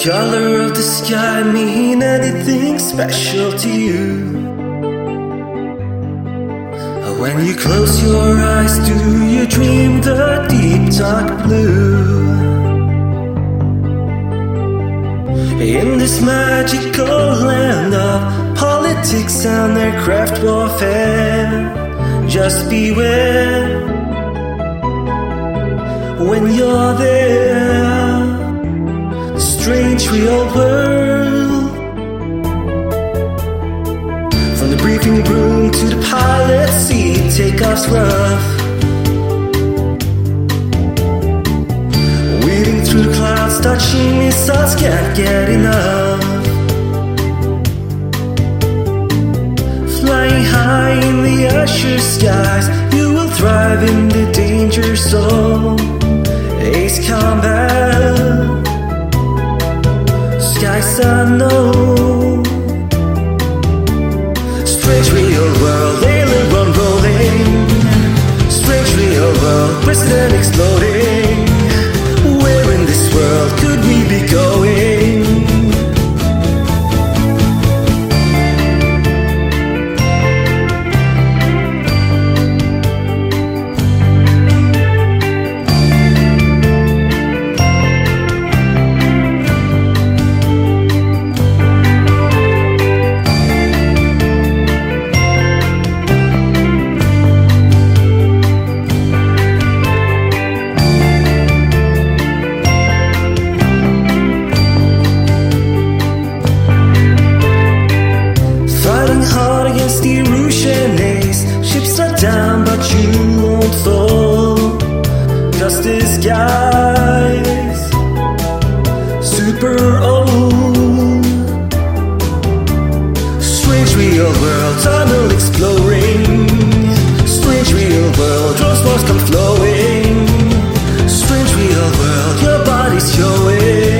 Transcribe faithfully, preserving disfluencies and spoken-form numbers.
color of the sky mean anything special to you? When you close your eyes, do you dream the deep dark blue? In this magical land of politics and aircraft warfare, just beware when you're there. Strange real world. From the briefing room to the pilot's seat, takeoff's rough. Weaving through the clouds, touching missiles, can't get enough. Flying high in the azure skies, you will thrive in the danger zone. Ace combat, skies unknown. Strange real world, aileron rolling. Strange real world, president exploding. Where in this world could we be going? The Russian ace, ships are down but you won't fall. Cause this guy's super old. Strange real world, tunnel exploring. Strange real world, rose wars come flowing. Strange real world, your body's showing.